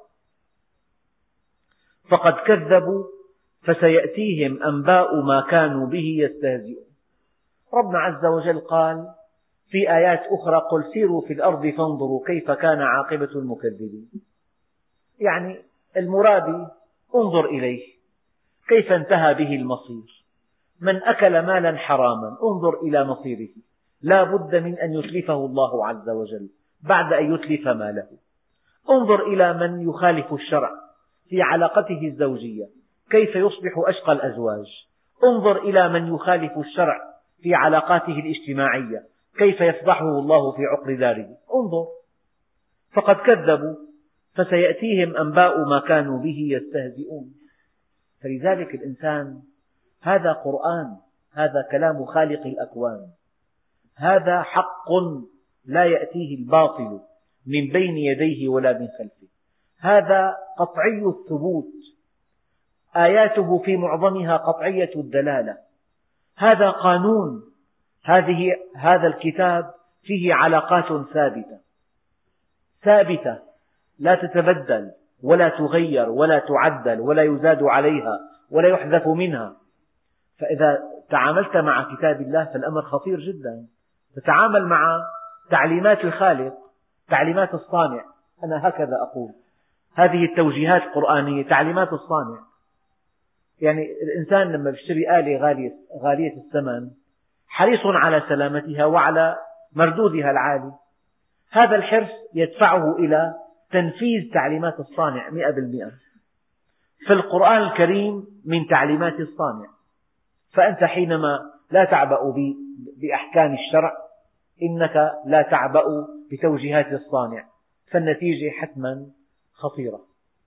فقد كذبوا فسيأتيهم أنباء ما كانوا به يستهزئون. ربنا عز وجل قال في آيات أخرى: قل سيروا في الأرض فانظروا كيف كان عاقبة المكذبين. يعني المرابي انظر إليه كيف انتهى به المصير. من أكل مالا حراما انظر إلى مصيره، لا بد من أن يتلفه الله عز وجل بعد أن يتلف ماله. انظر إلى من يخالف الشرع في علاقته الزوجية كيف يصبح أشقى الأزواج. انظر إلى من يخالف الشرع في علاقاته الاجتماعية كيف يفضحه الله في عقر داره. انظر. فقد كذبوا فسيأتيهم أنباء ما كانوا به يستهزئون. فلذلك الإنسان، هذا قرآن، هذا كلام خالق الأكوان، هذا حق لا يأتيه الباطل من بين يديه ولا من خلفه، هذا قطعي الثبوت، آياته في معظمها قطعية الدلالة، هذا قانون، هذه هذا الكتاب فيه علاقات ثابتة ثابتة لا تتبدل ولا تغير ولا تعدل ولا يزاد عليها ولا يحذف منها. فإذا تعاملت مع كتاب الله فالأمر خطير جدا. تتعامل مع تعليمات الخالق، تعليمات الصانع. أنا هكذا أقول، هذه التوجيهات القرآنية تعليمات الصانع. يعني الإنسان لما يشتري آلة غالية, غالية الثمن حريص على سلامتها وعلى مردودها العالي. هذا الحرص يدفعه إلى تنفيذ تعليمات الصانع مئة بالمئة. فالقرآن الكريم من تعليمات الصانع. فأنت حينما لا تعبأ بأحكام الشرع إنك لا تعبأ بتوجيهات الصانع، فالنتيجة حتما خطيرة.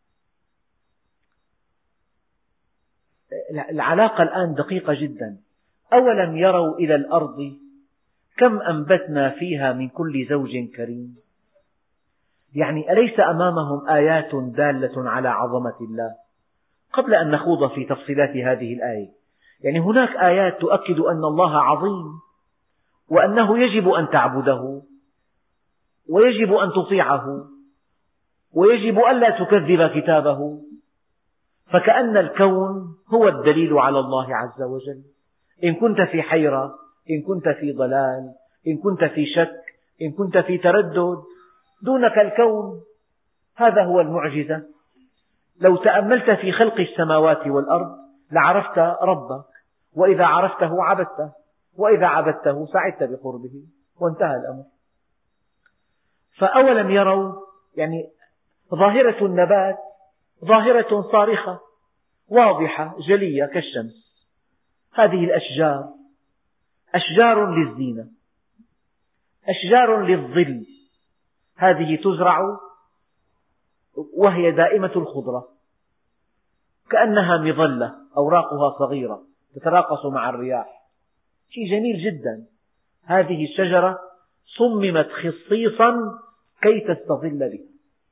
العلاقة الآن دقيقة جدا. أولم يروا إلى الأرض كم أنبتنا فيها من كل زوج كريم. يعني أليس أمامهم آيات دالة على عظمة الله؟ قبل أن نخوض في تفصيلات هذه الآية، يعني هناك آيات تؤكد أن الله عظيم وأنه يجب أن تعبده ويجب أن تطيعه ويجب ألا تكذب كتابه. فكأن الكون هو الدليل على الله عز وجل. إن كنت في حيرة، إن كنت في ضلال، إن كنت في شك، إن كنت في تردد، دونك الكون. هذا هو المعجزة. لو تأملت في خلق السماوات والأرض لعرفت ربك، وإذا عرفته عبدته، وإذا عبدته سعدت بقربه، وانتهى الأمر. فأولم يروا، يعني ظاهرة النبات ظاهرة صارخة واضحة جلية كالشمس. هذه الأشجار أشجار للزينة، أشجار للظل، هذه تزرع وهي دائمة الخضرة كأنها مظلة، أوراقها صغيرة تتراقص مع الرياح، شيء جميل جدا. هذه الشجرة صممت خصيصا كي تستظل بها.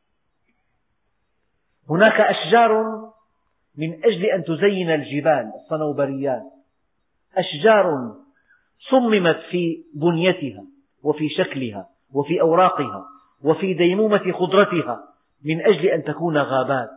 هناك أشجار من أجل أن تزين الجبال، الصنوبريات، أشجار صممت في بنيتها وفي شكلها وفي أوراقها وفي ديمومة خضرتها من أجل أن تكون غابات.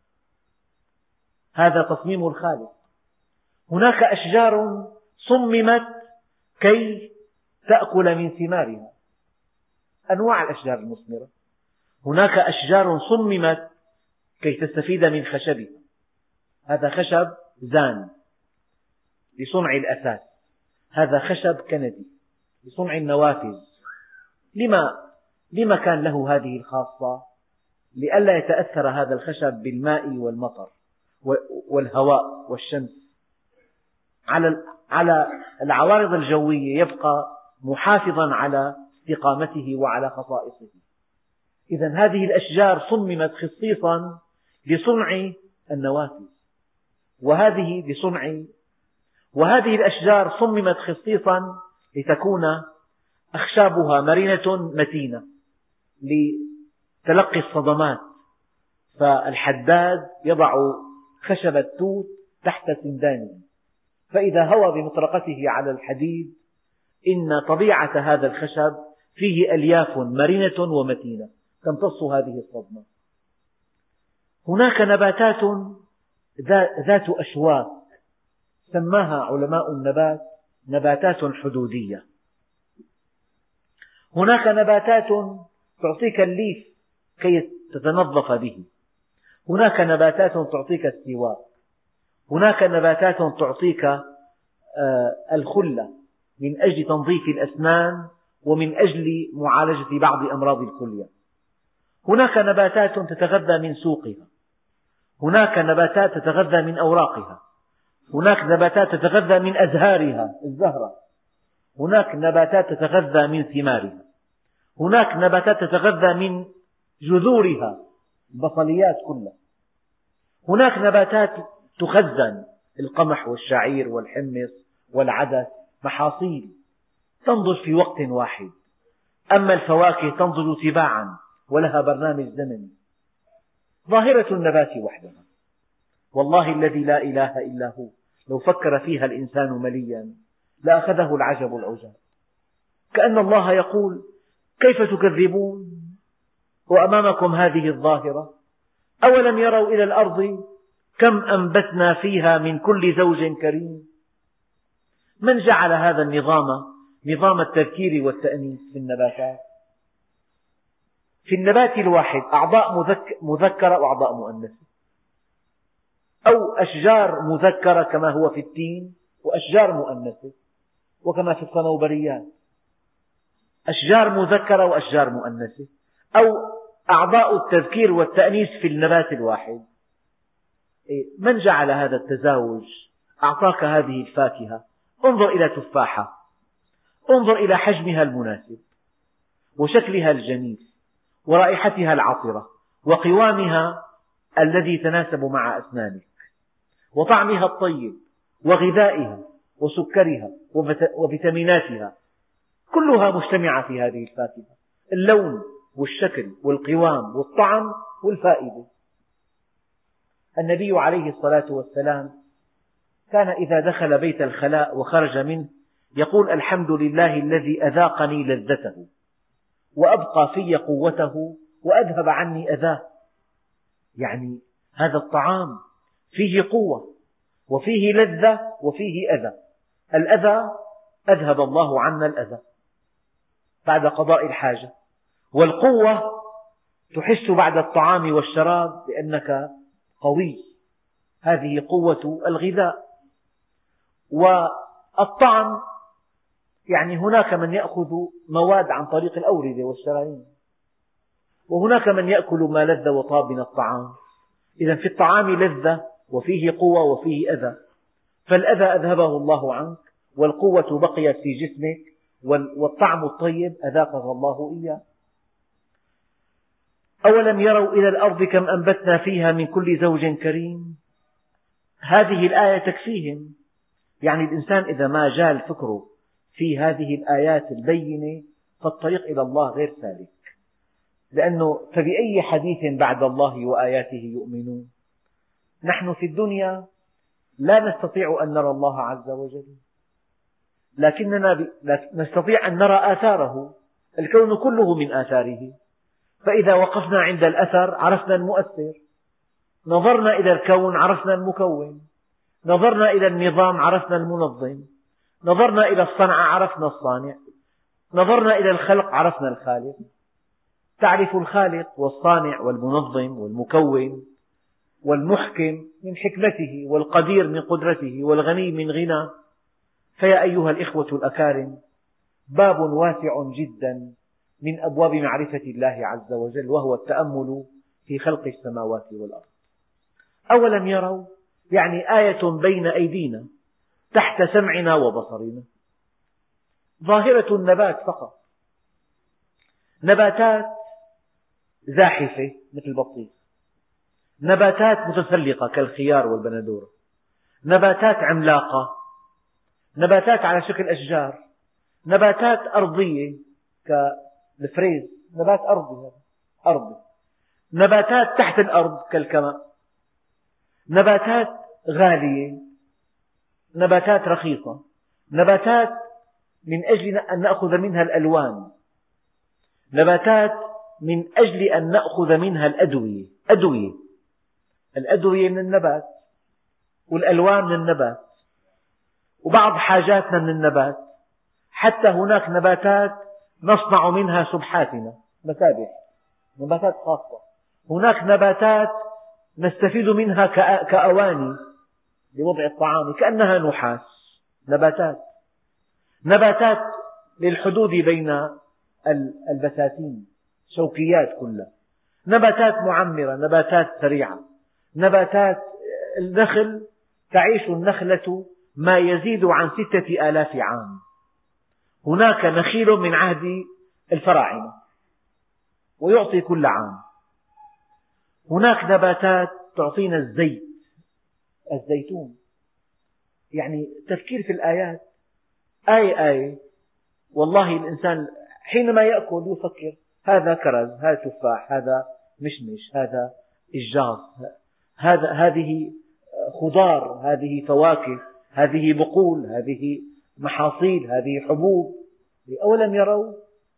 هذا تصميم الخالق. هناك أشجار صممت كي تأكل من ثمارها، أنواع الأشجار المثمرة. هناك أشجار صممت كي تستفيد من خشبها، هذا خشب زان لصنع الأثاث، هذا خشب كندي لصنع النوافذ. لما لما كان له هذه الخاصة؟ لئلا يتأثر هذا الخشب بالماء والمطر والهواء والشمس، على على العوارض الجوية يبقى محافظا على استقامته وعلى خصائصه. إذن هذه الأشجار صممت خصيصا لصنع النوافذ، وهذه لصنع وهذه الأشجار صممت خصيصا لتكون أخشابها مرنة متينة لتلقي الصدمات، فالحداد يضع خشب التوت تحت سندانه، فإذا هوى بمطرقته على الحديد إن طبيعة هذا الخشب فيه ألياف مرنة ومتينة تمتص هذه الصدمة. هناك نباتات ذات أشواك سماها علماء النبات نباتات حدودية. هناك نباتات تعطيك الليف كي تتنظف به، هناك نباتات تعطيك السواك، هناك نباتات تعطيك الخلة من أجل تنظيف الأسنان ومن أجل معالجة بعض أمراض الكلية. هناك نباتات تتغذى من سوقها، هناك نباتات تتغذى من أوراقها، هناك نباتات تتغذى من أزهارها الزهرة، هناك نباتات تتغذى من ثمارها، هناك نباتات تتغذى من جذورها البصليات كلها، هناك نباتات تخزن القمح والشعير والحمص والعدس، محاصيل تنضج في وقت واحد. أما الفواكه تنضج تباعا ولها برنامج زمني. ظاهرة النبات وحدها والله الذي لا إله إلا هو لو فكر فيها الإنسان مليا لأخذه العجب العجاب، كأن الله يقول كيف تكذبون وأمامكم هذه الظاهرة؟ أولم يروا إلى الأرض كم أنبتنا فيها من كل زوج كريم. من جعل هذا النظام نظام التذكير والتأنيث في النباتات؟ في النبات الواحد أعضاء مذكرة وأعضاء مؤنثة، أو أشجار مذكرة كما هو في التين، وأشجار مؤنثة وكما في الصنوبريات، أشجار مذكرة وأشجار مؤنثة، أو أعضاء التذكير والتأنيث في النبات الواحد. من جعل هذا التزاوج؟ أعطاك هذه الفاكهة، انظر إلى تفاحة، انظر إلى حجمها المناسب وشكلها الجميل ورائحتها العطرة وقوامها الذي يتناسب مع أسنانك وطعمها الطيب وغذائها وسكرها وفيتاميناتها، كلها مجتمعة في هذه الفاكهة، اللون والشكل والقوام والطعم والفائدة. النبي عليه الصلاة والسلام كان إذا دخل بيت الخلاء وخرج منه يقول الحمد لله الذي أذاقني لذته وأبقى في قوته وأذهب عني أذاه. يعني هذا الطعام فيه قوة وفيه لذة وفيه أذى، الأذى أذهب الله عنا الأذى بعد قضاء الحاجة، والقوة تحس بعد الطعام والشراب بأنك قوي، هذه قوة الغذاء. والطعم يعني هناك من يأخذ مواد عن طريق الأوردة والشرايين، وهناك من يأكل ما لذ وطاب من الطعام. إذا في الطعام لذة وفيه قوة وفيه أذى، فالأذى أذهبه الله عنك، والقوة بقيت في جسمك، والطعم الطيب أذاقه الله إياه. أولم يروا إلى الأرض كم أنبتنا فيها من كل زوج كريم. هذه الآية تكفيهم. يعني الإنسان إذا ما جال فكره في هذه الآيات البينة فالطريق إلى الله غير سالك، لأنه فبأي حديث بعد الله وآياته يؤمنون. نحن في الدنيا لا نستطيع أن نرى الله عز وجل، لكننا نستطيع أن نرى آثاره. الكون كله من آثاره، فإذا وقفنا عند الأثر عرفنا المؤثر، نظرنا إلى الكون عرفنا المكون، نظرنا إلى النظام عرفنا المنظم، نظرنا إلى الصنعة عرفنا الصانع، نظرنا إلى الخلق عرفنا الخالق. تعرف الخالق والصانع والمنظم والمكون والمحكم من حكمته، والقدير من قدرته، والغني من غنى. فيا أيها الإخوة الأكارم، باب واسع جدا من أبواب معرفة الله عز وجل، وهو التأمل في خلق السماوات والأرض. أولم يروا يعني آية بين أيدينا تحت سمعنا وبصرنا. ظاهرة النبات فقط، نباتات زاحفة مثل البطيخ، نباتات متسلقة كالخيار والبندورة، نباتات عملاقة، نباتات على شكل أشجار، نباتات أرضية كالفريز، نبات أرضي أرضي، نباتات تحت الأرض كالكمأ، نباتات غالية، نباتات رخيصة، نباتات من أجل أن نأخذ منها الألوان، نباتات من أجل أن نأخذ منها الأدوية. أدوية الأدوية من النبات، والألوان من النبات، وبعض حاجاتنا من النبات. حتى هناك نباتات نصنع منها سبحاتنا، مسابح، نباتات خاصة. هناك نباتات نستفيد منها كأواني لوضع الطعام كأنها نحاس. نباتات نباتات للحدود بين البساتين، شوكيات كلها، نباتات معمرة، نباتات سريعة، نباتات النخل تعيش النخلة ما يزيد عن ستة آلاف عام. هناك نخيل من عهد الفراعنة ويعطي كل عام. هناك نباتات تعطينا الزيت، الزيتون. يعني تفكير في الآيات آية آية. والله الإنسان حينما يأكل يفكر هذا كرز، هذا تفاح، هذا مشمش، هذا إشجاص، هذا هذه خضار، هذه فواكه، هذه بقول، هذه محاصيل، هذه حبوب. أولم يروا؟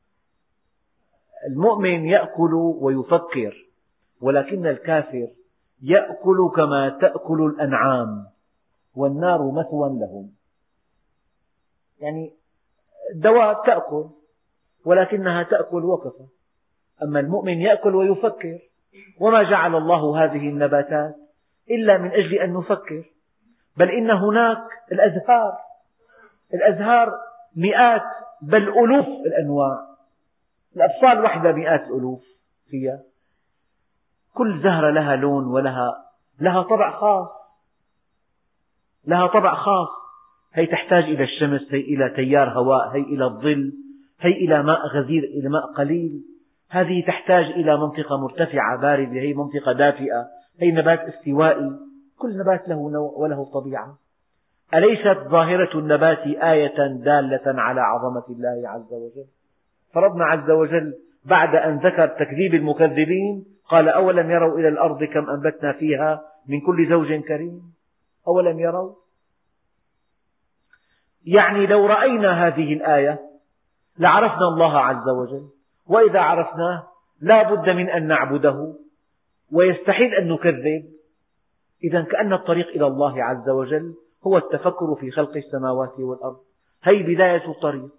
المؤمن يأكل ويفكر، ولكن الكافر يأكل كما تأكل الأنعام، والنار مثوى لهم. يعني الدواب تأكل ولكنها تأكل وكفى، أما المؤمن يأكل ويفكر. وما جعل الله هذه النباتات إلا من أجل أن نفكر، بل إن هناك الأزهار، الأزهار مئات بل ألوف الأنواع، الأبصال وحدة مئات الألوف فيها، كل زهرة لها لون ولها لها طبع خاص، لها طبع خاص. هي تحتاج إلى الشمس، هي إلى تيار هواء، هي إلى الظل، هي إلى ماء غزير، إلى ماء قليل، هذه تحتاج إلى منطقة مرتفعة باردة، هي منطقة دافئة، هي نبات استوائي. كل نبات له نوع وله طبيعة. أليست ظاهرة النبات آية دالة على عظمة الله عز وجل؟ فربنا عز وجل بعد أن ذكر تكذيب المكذبين قال أولم يروا إلى الأرض كم أنبتنا فيها من كل زوج كريم. أولم يروا؟ يعني لو رأينا هذه الآية لعرفنا الله عز وجل، وإذا عرفناه لا بد من أن نعبده، ويستحيل أن نكذب. إذا كأن الطريق إلى الله عز وجل هو التفكر في خلق السماوات والأرض. هي بداية الطريق.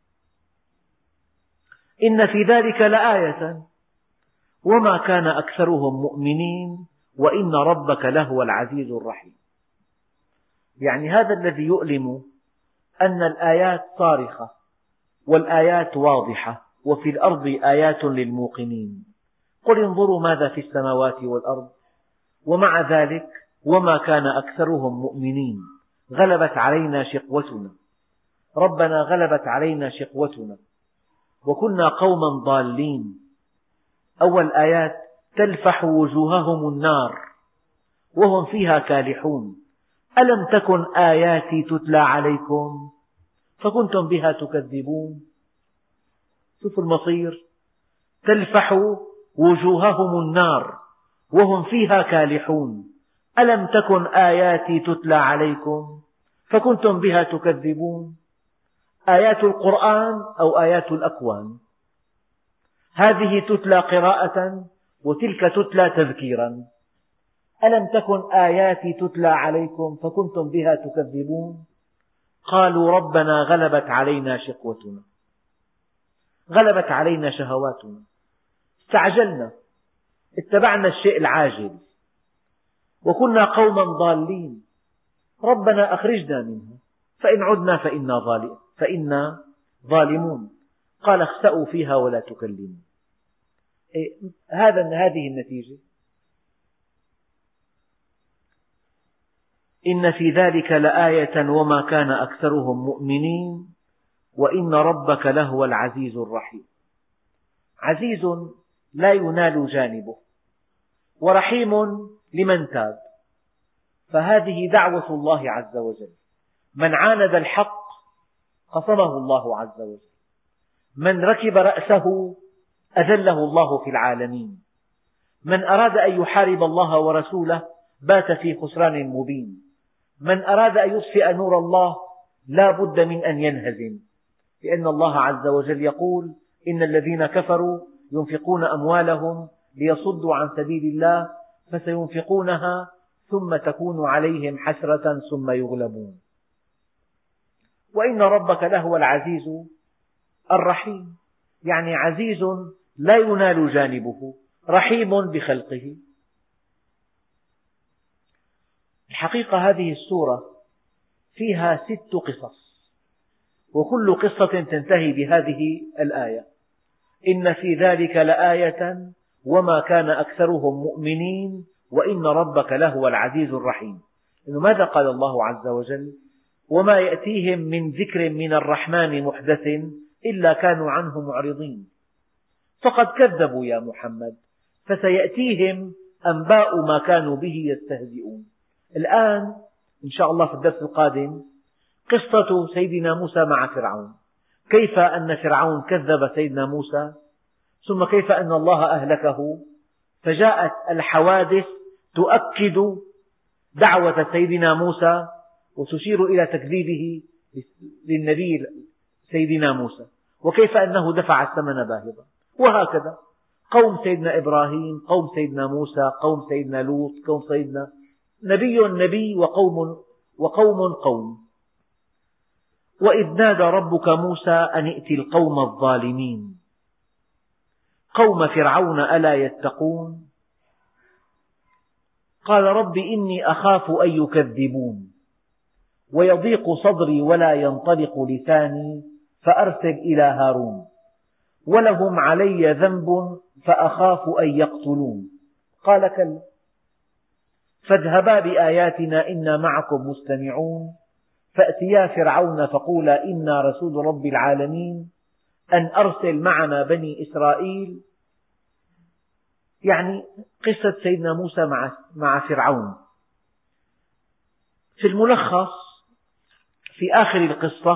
إن في ذلك لآية وما كان أكثرهم مؤمنين وإن ربك لهو العزيز الرحيم. يعني هذا الذي يؤلم أن الآيات صارخة والآيات واضحة، وفي الأرض آيات للموقنين. قل انظروا ماذا في السماوات والأرض ومع ذلك وما كان أكثرهم مؤمنين غلبت علينا شقوتنا ربنا غلبت علينا شقوتنا وكنا قوما ضالين. أول آيات تلفح وجوههم النار وهم فيها كالحون ألم تكن آياتي تتلى عليكم فكنتم بها تكذبون. شوفوا المصير، تلفح وجوههم النار وهم فيها كالحون ألم تكن آياتي تتلى عليكم فكنتم بها تكذبون. آيات القرآن أو آيات الأكوان، هذه تتلى قراءة وتلك تتلى تذكيرا. ألم تكن آياتي تتلى عليكم فكنتم بها تكذبون. قالوا ربنا غلبت علينا شقوتنا غلبت علينا شهواتنا، استعجلنا، اتبعنا الشيء العاجل، وكنا قوما ضالين، ربنا أخرجنا منها فإن عدنا فإنا ظالمون فإنا ظالمون. قال اخسأوا فيها ولا تكلموا. إيه هذا هذه النتيجة. إن في ذلك لآية وما كان أكثرهم مؤمنين وإن ربك لهو العزيز الرحيم. عزيز لا ينال جانبه، ورحيم لمن تاب، فهذه دعوة الله عز وجل. من عاند الحق قصمه الله عز وجل، من ركب رأسه أذله الله في العالمين، من أراد أن يحارب الله ورسوله بات في خسران مبين، من أراد أن يطفئ نور الله لا بد من أن ينهزم، لأن الله عز وجل يقول إن الذين كفروا ينفقون أموالهم ليصدوا عن سبيل الله فسينفقونها ثم تكون عليهم حسرة ثم يغلبون. وإن ربك لهو العزيز الرحيم، يعني عزيز لا ينال جانبه، رحيم بخلقه. الحقيقة هذه السورة فيها ست قصص، وكل قصة تنتهي بهذه الآية: إن في ذلك لآية وما كان أكثرهم مؤمنين وإن ربك لهو العزيز الرحيم. إنه ماذا قال الله عز وجل؟ وما يأتيهم من ذكر من الرحمن محدث إلا كانوا عنه معرضين. فقد كذبوا يا محمد فسيأتيهم أنباء ما كانوا به يستهزئون. الآن إن شاء الله في الدرس القادم قصة سيدنا موسى مع فرعون، كيف أن فرعون كذب سيدنا موسى، ثم كيف أن الله أهلكه، فجاءت الحوادث تؤكد دعوة سيدنا موسى وتشير إلى تكذيبه للنبي سيدنا موسى، وكيف أنه دفع الثمن باهظا. وهكذا قوم سيدنا إبراهيم، قوم سيدنا موسى، قوم سيدنا لوط، قوم سيدنا نبي نبي وقوم وقوم قوم. وإذ نادى ربك موسى أن ائت القوم الظالمين قوم فرعون ألا يتقون قال رب إني أخاف أن يكذبون ويضيق صدري ولا ينطلق لساني فأرسل إلى هارون ولهم علي ذنب فأخاف أن يقتلون قال كلا فاذهبا بآياتنا إنا معكم مستمعون فأتيا فرعون فقولا إنا رسول رب العالمين أن أرسل معنا بني إسرائيل. يعني قصة سيدنا موسى مع مع فرعون. في الملخص في آخر القصة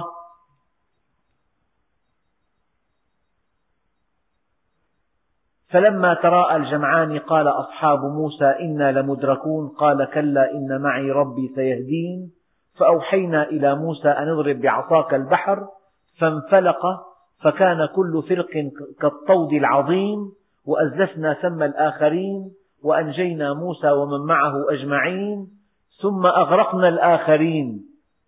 فلما تراءى الجمعان قال أصحاب موسى إنا لمدركون قال كلا إن معي ربي سيهدين فأوحينا إلى موسى أن اضرب بعصاك البحر فانفلق فكان كل فرق كالطود العظيم وأزلفنا ثم الآخرين وأنجينا موسى ومن معه أجمعين ثم أغرقنا الآخرين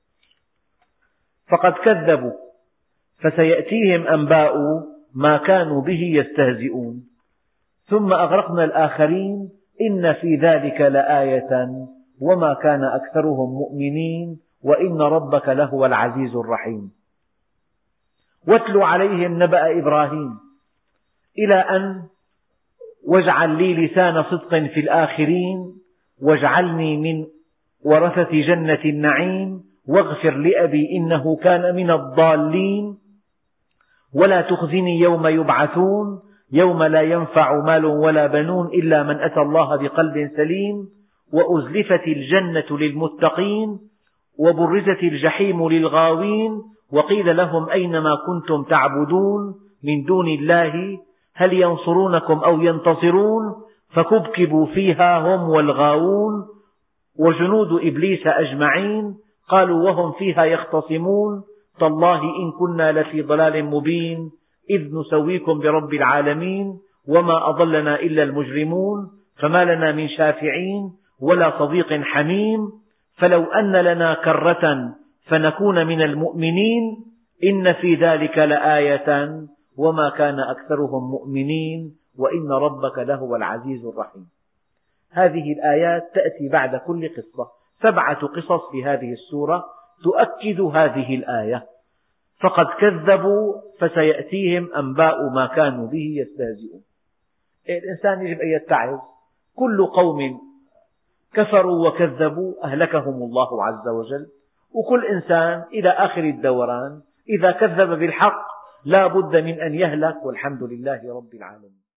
فقد كذبوا فسيأتيهم أنباء ما كانوا به يستهزئون ثم أغرقنا الآخرين إن في ذلك لآية وما كان أكثرهم مؤمنين وإن ربك لهو العزيز الرحيم. واتل عليهم نبأ إبراهيم إلى أن واجعل لي لسان صدق في الآخرين واجعلني من ورثة جنة النعيم واغفر لأبي إنه كان من الضالين ولا تخزني يوم يبعثون يوم لا ينفع مال ولا بنون إلا من أتى الله بقلب سليم وأزلفت الجنة للمتقين وبرزت الجحيم للغاوين وقيل لهم أين ما كنتم تعبدون من دون الله هل ينصرونكم أو ينتصرون فكبكبوا فيها هم والغاوون وجنود إبليس أجمعين قالوا وهم فيها يختصمون تالله إن كنا لفي ضلال مبين إذ نسويكم برب العالمين وما أضلنا إلا المجرمون فما لنا من شافعين ولا صديق حميم فلو أن لنا كرة فنكون من المؤمنين إن في ذلك لآية وما كان أكثرهم مؤمنين وإن ربك لهو العزيز الرحيم. هذه الآيات تأتي بعد كل قصة، سبعة قصص في هذه السورة تؤكد هذه الآية. فقد كذبوا فسيأتيهم أنباء ما كانوا به يستهزئون. الإنسان يجب أن يتعظ، كل قوم كفروا وكذبوا أهلكهم الله عز وجل، وكل إنسان إلى آخر الدوران إذا كذب بالحق لا بد من أن يهلك والحمد لله رب العالمين.